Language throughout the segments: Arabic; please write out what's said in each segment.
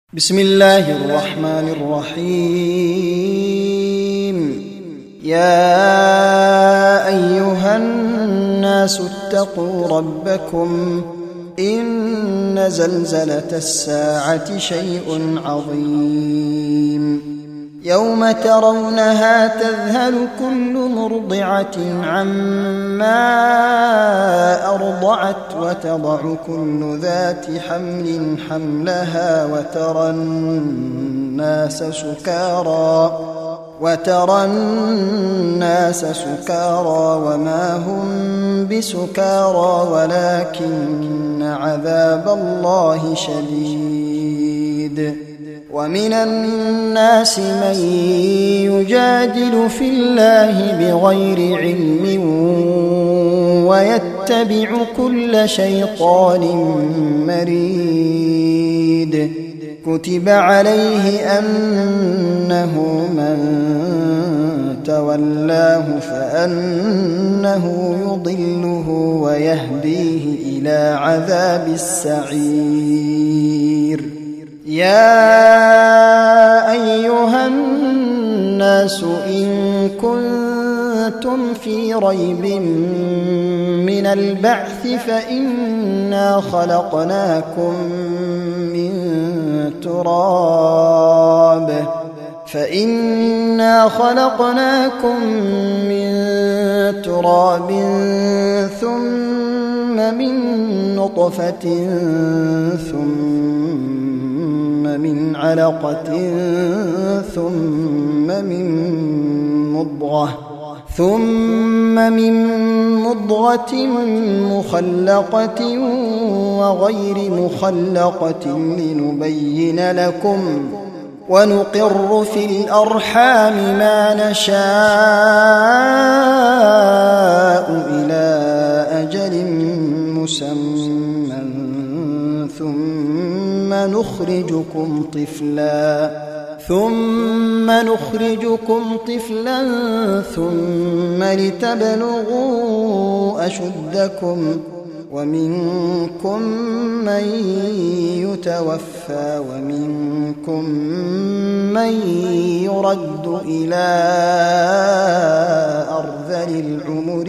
بسم الله الرحمن الرحيم. يا أيها الناس اتقوا ربكم إن زلزلة الساعة شيء عظيم يوم ترونها تذهل كل مرضعة عما أرضعت وتضع كل ذات حمل حملها وترى الناس سكارى وما هم بسكارى ولكن عذاب الله شديد. ومن الناس من يجادل في الله بغير علم ويتبع كل شيطان مريد. كتب عليه أنه من تولاه فأنه يضله ويهديه إلى عذاب السعير. يا أيها الناس إن كنتم في ريب من البعث فإنا خلقناكم من تراب ثم من نطفة ثم من علقة ثم من مضغة مخلقة وغير مخلقة لنبين لكم ونقر في الأرحام ما نشاء إلى أجل مسمى ثم نخرجكم طفلا ثم لتبلغوا أشدكم ومنكم من يتوفى ومنكم من يرد إلى أرذل العمر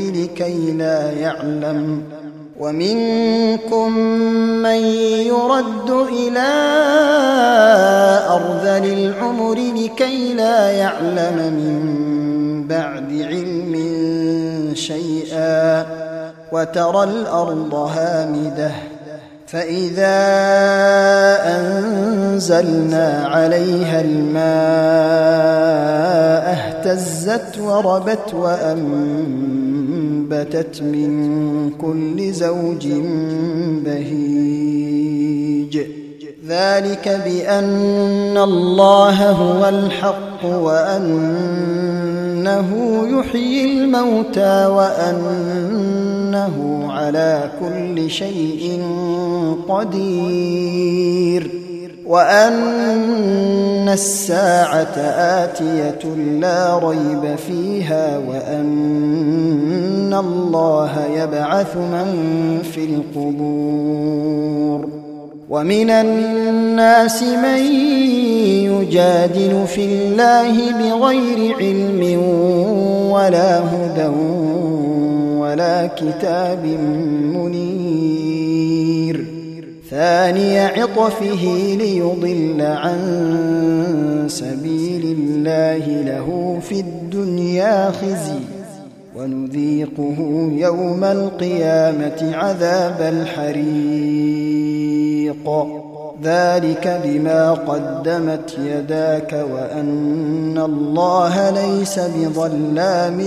لكي لا يعلم من بعد علم شيئا. وترى الأرض هامدة فإذا أنزلنا عليها الماء اهتزت وربت وأنبتت من كل زوج بهيج. ذلك بأن الله هو الحق وأنه يحيي الموتى وأنه على كل شيء قدير وأن الساعة آتية لا ريب فيها وأن الله يبعث من في القبور. ومن الناس من يجادل في الله بغير علم ولا هدى ولا كتاب منير. ثاني عطفه ليضل عن سبيل الله له في الدنيا خزي ونذيقه يوم القيامة عذاب الحريق. ذلك بما قدمت يداك وأن الله ليس بظلام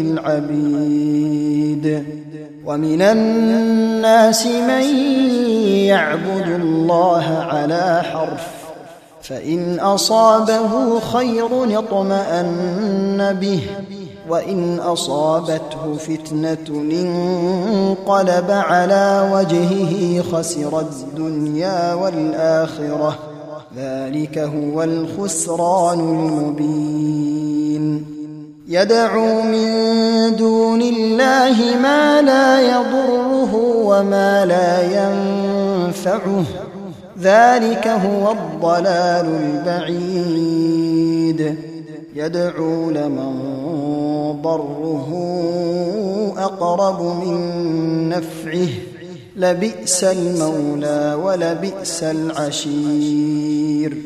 للعبيد. ومن الناس من يعبد الله على حرف فإن أصابه خير اطمأن به وإن أصابته فتنة انقلب على وجهه خسر الدنيا والآخرة. ذلك هو الخسران المبين. يدعو من دون الله ما لا يضره وما لا ينفعه ذلك هو الضلال البعيد يدعو لمن ضره أقرب من نفعه لبئس المولى ولبئس العشير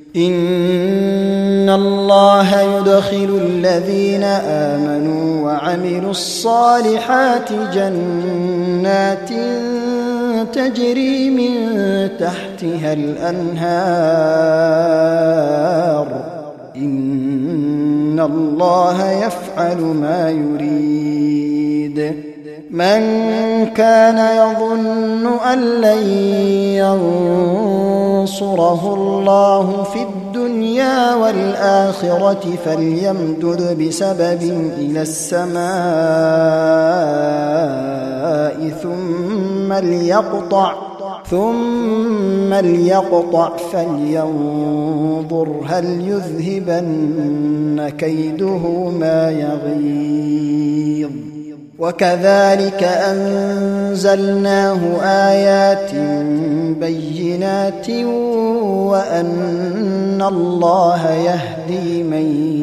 إن الله يدخل الذين آمنوا وعملوا الصالحات جنات تجري من تحتها الأنهار إن الله يفعل ما يريد من كان يظن أن لن ينصره الله في الدنيا والآخرة فليمدد بسبب إلى السماء ثم ليقطع فلينظر هل يذهبن كيده ما يغيظ وكذلك أنزلناه آيات بينات وأن الله يهدي من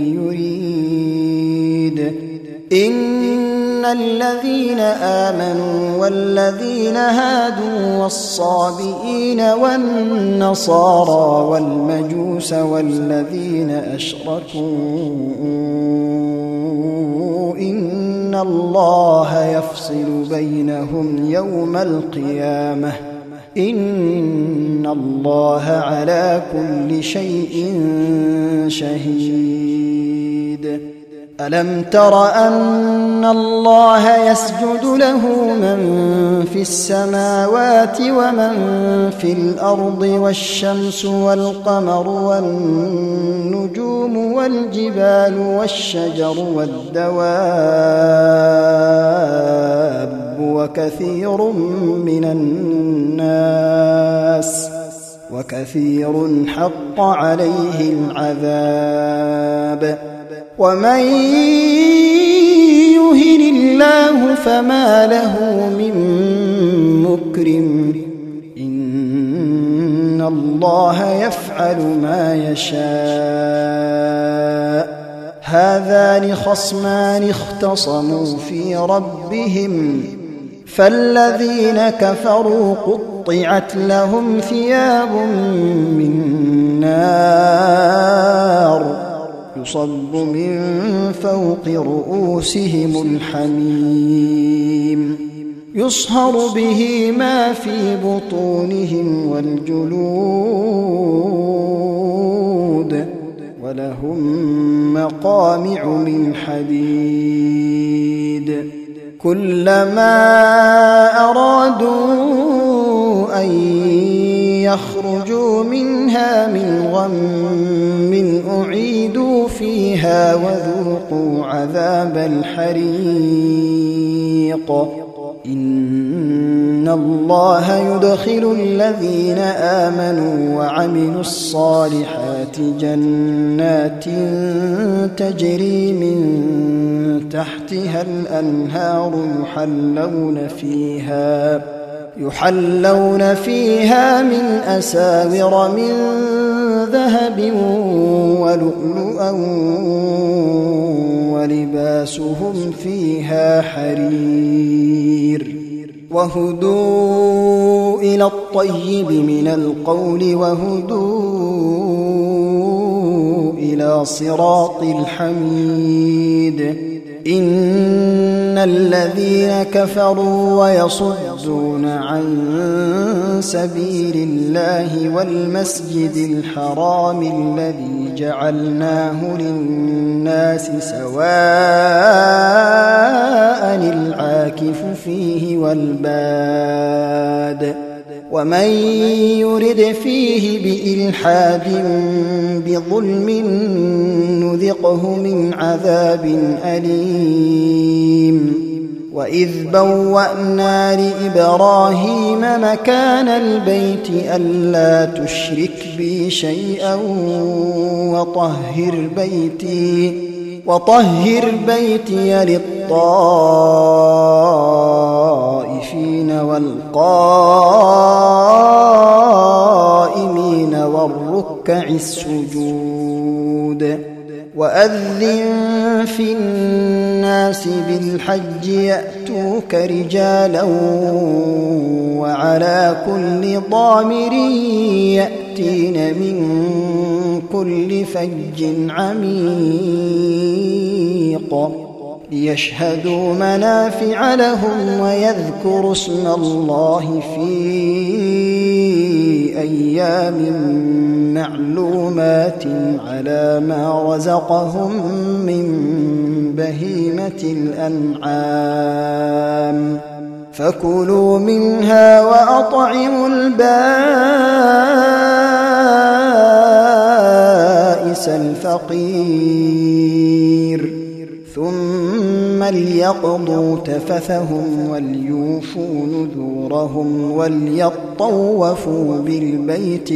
يريد إن الذين آمنوا والذين هادوا والصابئين والنصارى والمجوس والذين أشركوا إن الله يفصل بينهم يوم القيامة إن الله على كل شيء شهيد ألم تر أن الله يسجد له من في السماوات ومن في الأرض والشمس والقمر والنجوم والجبال والشجر والدواب وكثير حق عليه العذاب ومن يهن الله فما له من مكرم إن الله يفعل ما يشاء هذان خصمان اختصموا في ربهم فالذين كفروا قطعت لهم ثياب من نار يصب من فوق رؤوسهم الحميم يصهر به ما في بطونهم والجلود ولهم مقامع من حديد كلما أرادوا أن يخرجوا منها من غم أعيدوا فيها وذوقوا عذاب الحريق إن الله يدخل الذين آمنوا وعملوا الصالحات جنات تجري من تحتها الأنهار يحلون فيها من أساور من ذهب ولؤلؤا ولباسهم فيها حرير وهدوا إلى الطيب من القول وهدوا إلى صراط الحميد إن الذين كفروا ويصدون عن سبيل الله والمسجد الحرام الذي جعلناه للناس سواء العاكف فيه والباد ومن يرد فيه بإلحاد بظلم نذقه من عذاب أليم وإذ بوأنا لإبراهيم مكان البيت ألا تشرك بي شيئا وطهر بيتي للطائفين والقائمين الركع السجود وأذن في الناس بالحج يأتوك رجالا وعلى كل ضامر يأتين من كل فج عميق ليشهدوا منافع لهم ويذكروا اسم الله في أيام معلومات على ما رزقهم من بهيمة الأنعام فكلوا منها وأطعموا البائس الفقير ثم ليقضوا تفثهم وليوفوا نذورهم وليطوفوا بالبيت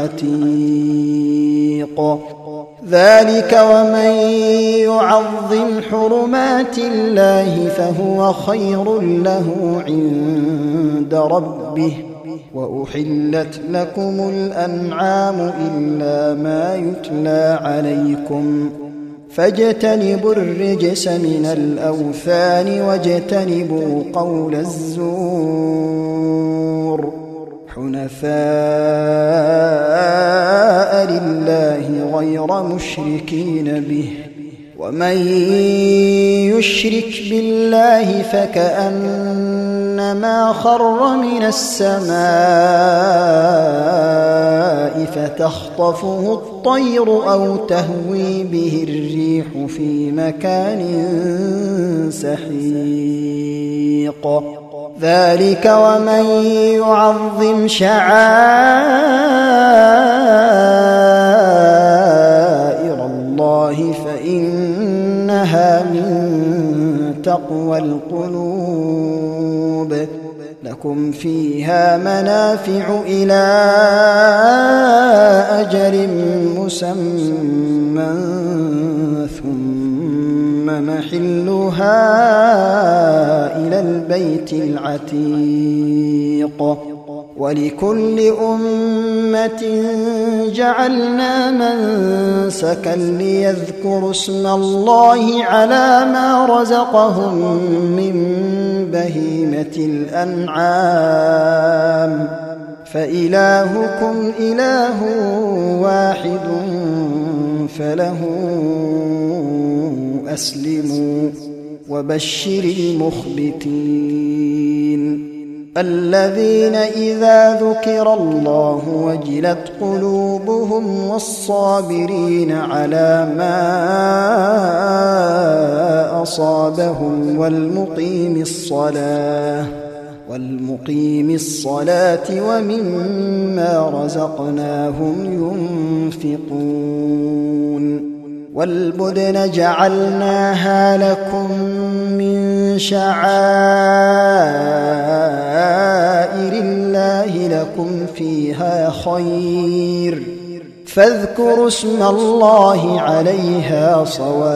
العتيق ذلك ومن يعظم حرمات الله فهو خير له عند ربه وأحلت لكم الأنعام إلا ما يتلى عليكم فاجتنبوا الرجس من الأوثان واجتنبوا قول الزور حنفاء لله غير مشركين به ومن يشرك بالله فكأنما خر من السماء فتخطفه الطير أو تهوي به الريح في مكان سحيق ذلك ومن يعظم شعائر الله فإنها من تقوى القلوب لكم فيها منافع إلى أجل مسمى ثم محلها إلى البيت العتيق ولكل أمة جعلنا منسكا ليذكروا اسم الله على ما رزقهم من بهيمة الأنعام فإلهكم إله واحد فله أسلموا وبشر المخبتين الذين إذا ذكر الله وجلت قلوبهم والصابرين على ما أصابهم والمقيم الصلاة ومما رزقناهم ينفقون والبدن جعلناها لكم من شعائر الله لكم فيها خير فاذكروا اسم الله عليها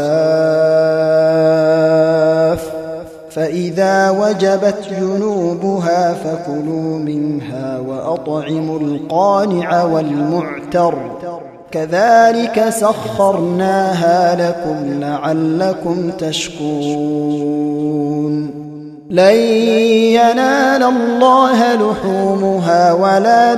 صواف فإذا وجبت جنوبها فكلوا منها وأطعموا القانع والمعتر كذلك سخرناها لكم لعلكم تشكرون لن ينال الله لحومها ولا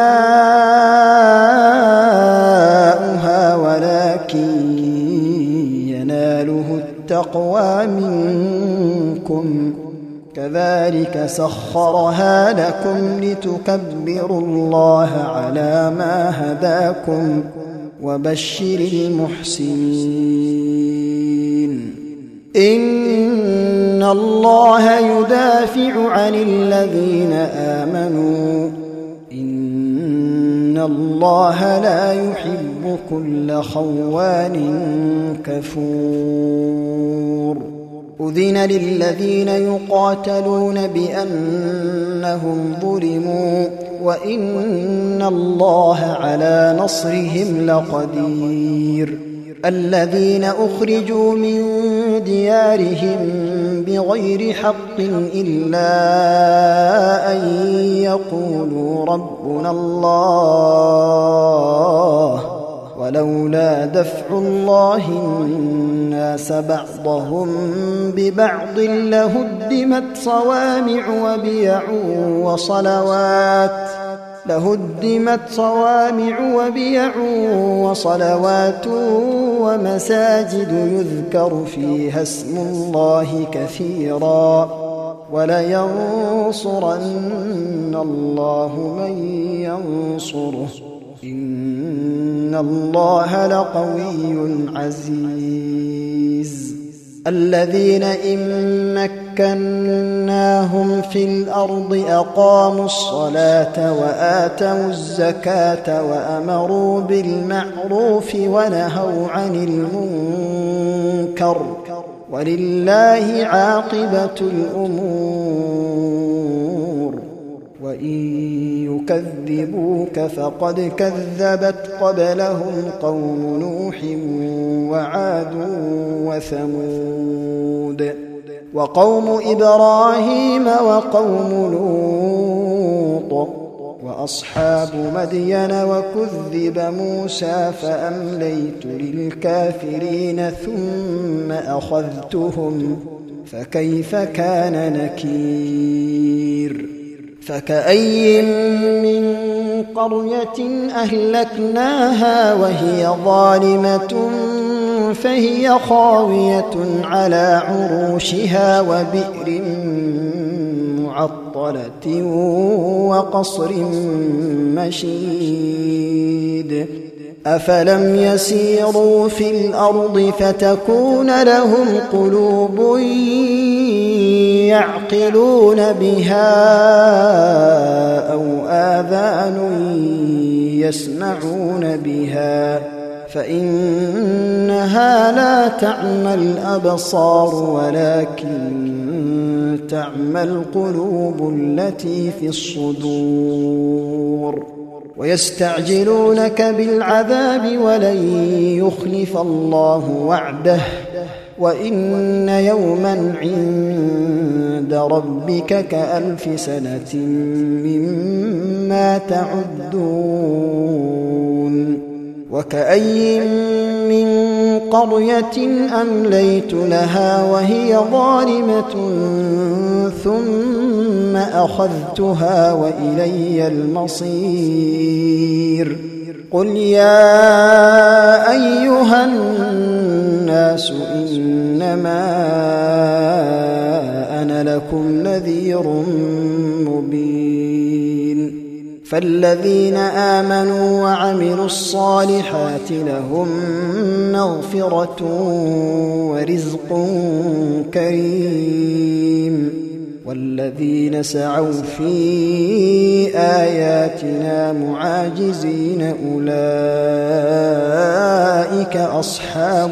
دماؤها ولكن يناله التقوى منكم كذلك سخرها لكم لتكبروا الله على ما هداكم وبشر المحسنين إن الله يدافع عن الذين آمنوا إن الله لا يحب كل خوان كفور أذن للذين يقاتلون بأنهم ظلموا وإن الله على نصرهم لقدير الذين أخرجوا من ديارهم بغير حق إلا أن يقولوا ربنا الله ولولا دفع الله الناس بعضهم ببعض لهدمت صوامع وبيع وصلوات ومساجد يذكر فيها اسم الله كثيرا ولينصرن الله من ينصره إن الله لقوي عزيز الذين إن مكناهم في الأرض أقاموا الصلاة وآتوا الزكاة وأمروا بالمعروف ونهوا عن المنكر ولله عاقبة الأمور وإن يكذبوك فقد كذبت قبلهم قوم نوح وعاد وثمود وقوم إبراهيم وقوم لوط وأصحاب مدين وكذب موسى فأمليت للكافرين ثم أخذتهم فكيف كان نكير فكأي من قرية أهلكناها وهي ظالمة فهي خاوية على عروشها وبئر معطلة وقصر مشيد أفلم يسيروا في الأرض فتكون لهم قلوب يعقلون بها أو آذان يسمعون بها فإنها لا تعمى الأبصار ولكن تعمى القلوب التي في الصدور ويستعجلونك بالعذاب ولن يخلف الله وعده وإن يوما عند ربك كألف سنة مما تعدون وكأي من قرية أمليت لها وهي ظالمة ثم أخذتها وإلي المصير قل يا أيها الناس إنما أنا لكم نذير مبين فالذين آمنوا وعملوا الصالحات لهم مغفرة ورزق كريم والذين سعوا في آياتنا معاجزين أولئك أصحاب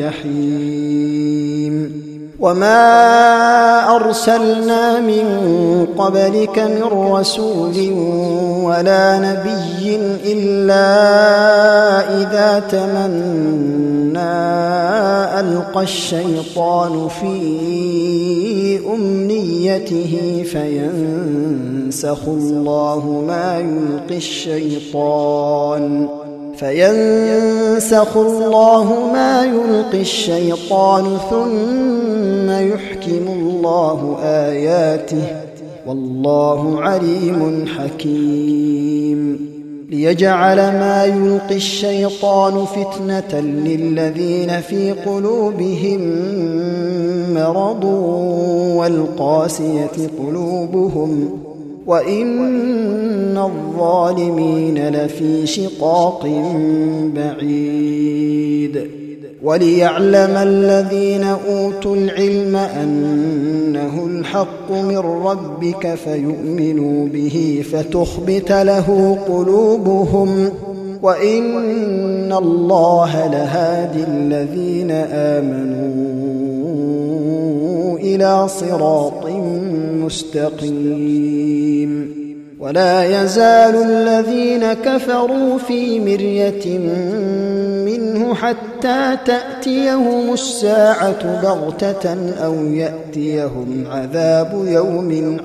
الجحيم وما أرسلنا من قبلك من رسول ولا نبي إلا إذا تمنى ألقى الشيطان في أمنيته فينسخ الله ما يلقي الشيطان ثم يحكم الله آياته والله عليم حكيم ليجعل ما يلقي الشيطان فتنة للذين في قلوبهم مرض والقاسية قلوبهم وإن الظالمين لفي شقاق بعيد وليعلم الذين أوتوا العلم أنه الحق من ربك فيؤمنوا به فتخبت له قلوبهم وإن الله لهادي الذين آمنوا إلى صراط مستقيم ولا يزال الذين كفروا في مرية منه حتى تأتيهم الساعة بغتة أو يأتيهم عذاب يوم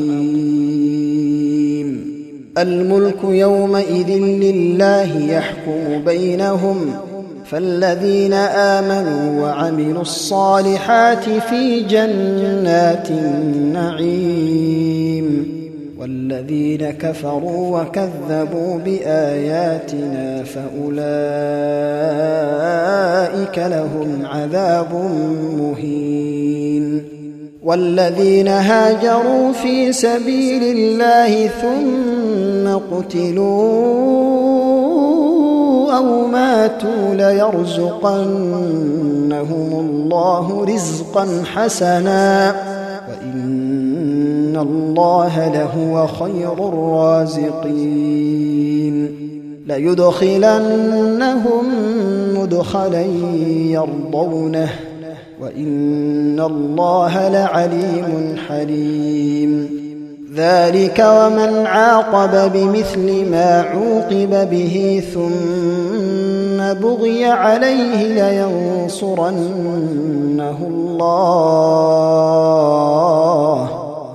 عقيم. الملك يومئذ لله يحكم بينهم، فالذين آمنوا وعملوا الصالحات في جنات النعيم، والذين كفروا وكذبوا بآياتنا فأولئك لهم عذاب مهين. والذين هاجروا في سبيل الله ثم قتلوا أو ماتوا ليرزقنهم الله رزقا حسنا وإن الله لهو خير الرازقين. ليدخلنهم مدخلا يرضونه وإن الله لعليم حليم. ذلك ومن عاقب بمثل ما عوقب به ثم بغي عليه لينصرنه الله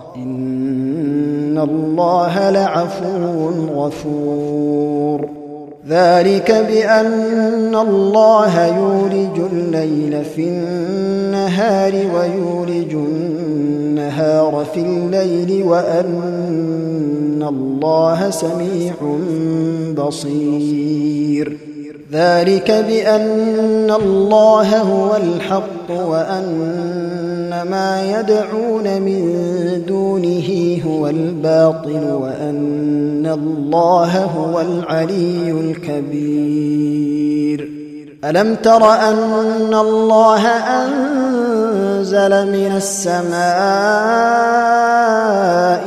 إن الله لعفو غفور. ذلك بأن الله يولج الليل في النهار ويولج النهار في الليل وأن الله سميع بصير. ذلك بأن الله هو الحق وأن ما يدعون من دونه هو الباطل وأن الله هو العلي الكبير. ألم تر أن الله أنزل من السماء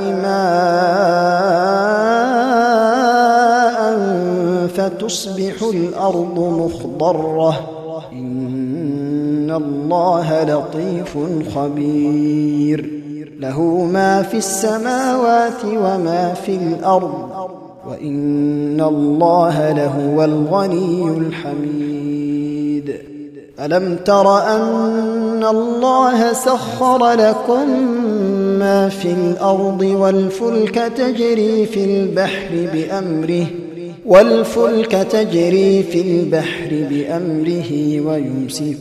ماء فتصبح الأرض مخضرة إن الله لطيف خبير. له ما في السماوات وما في الأرض وإن الله لهو الغني الحميد. ألم تر أن الله سخر لكم ما في الأرض والفلك تجري في البحر بأمره ويمسك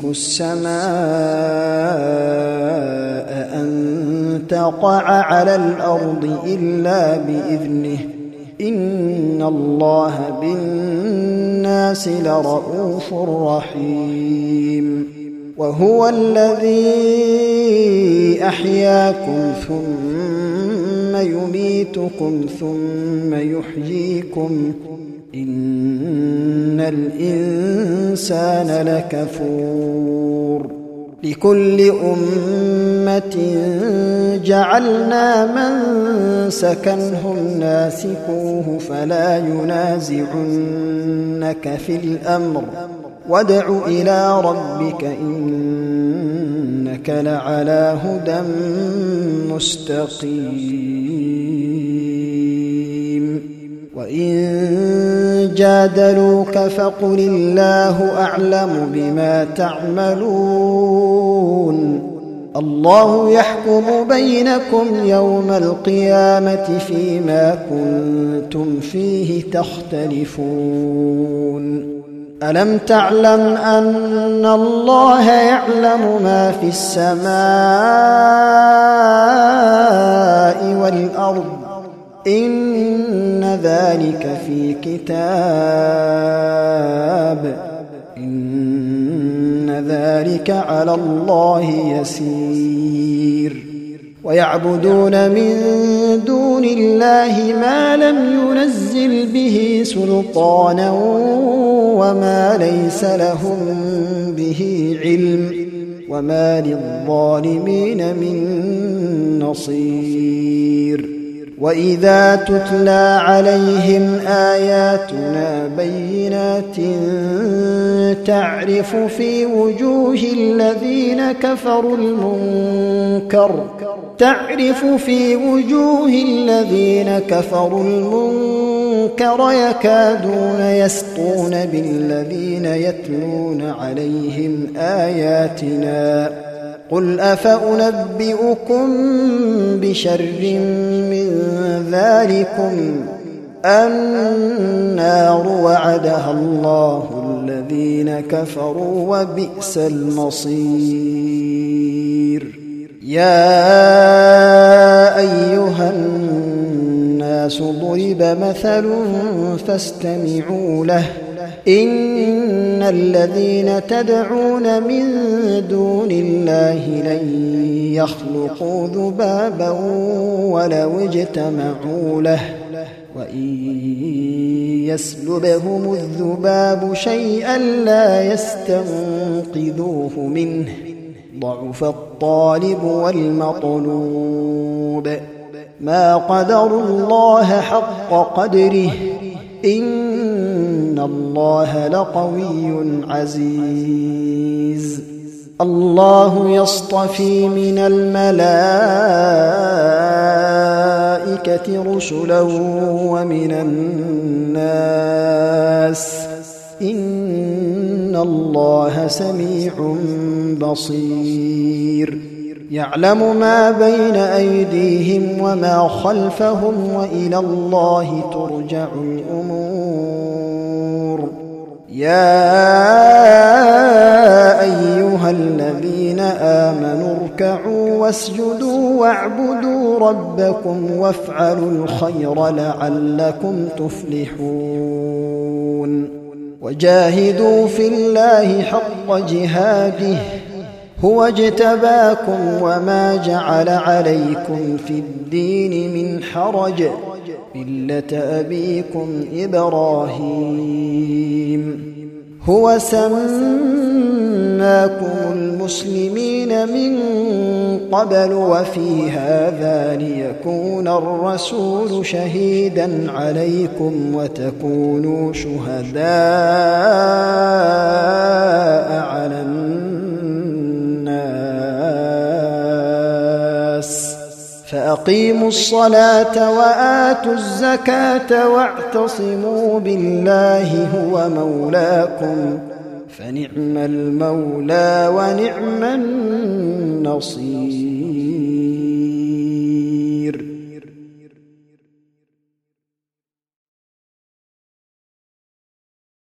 السماء أن تقع على الأرض إلا بإذنه إن الله بالناس لرءوف رحيم. وهو الذي أحياكم ثم يميتكم ثم يحييكم إن الإنسان لكفور. لكل أمة جعلنا منسكا هم ناسكوه فلا ينازعنك في الأمر وادع إلى ربك إنك لعلى هدى مستقيم. وإن جادلوك فقل الله أعلم بما تعملون الله يحكم بينكم يوم القيامة فيما كنتم فيه تختلفون. ألم تعلم أن الله يعلم ما في السماء والأرض إن ذلك في كتاب إن ذلك على الله يسير. ويعبدون من دون الله ما لم ينزل به سلطانا وما ليس لهم به علم وما للظالمين من نصير. وإذا تتلى عليهم آياتنا بينات تعرف في وجوه الذين كفروا المنكر يكادون يسطون بالذين يتلون عليهم آياتنا قل أفأنبئكم بشر من ذلكم النار وعدها الله الذين كفروا وبئس المصير. يا أيها الناس ضرب مثل فاستمعوا له إن الذين تدعون من دون الله لن يخلقوا ذبابا ولو اجتمعوا له وإن يسلبهم الذباب شيئا لا يستنقذوه منه ضعف الطالب والمطلوب ما قدروا الله حق قدره إن الله لقوي عزيز. الله يصطفي من الملائكة رسلا ومن الناس إن الله سميع بصير. يعلم ما بين أيديهم وما خلفهم وإلى الله ترجع الأمور. يا أيها الذين آمنوا اركعوا واسجدوا واعبدوا ربكم وافعلوا الخير لعلكم تفلحون. وجاهدوا في الله حق جهاده هو اجتباكم وما جعل عليكم في الدين من حرج ملة أبيكم إبراهيم هو سماكم المسلمين من قبل وفي هذا ليكون الرسول شهيدا عليكم وتكونوا شهداء على الناس فأقيموا الصلاة وآتوا الزكاة واعتصموا بالله هو مولاكم فنعم المولى ونعم النصير.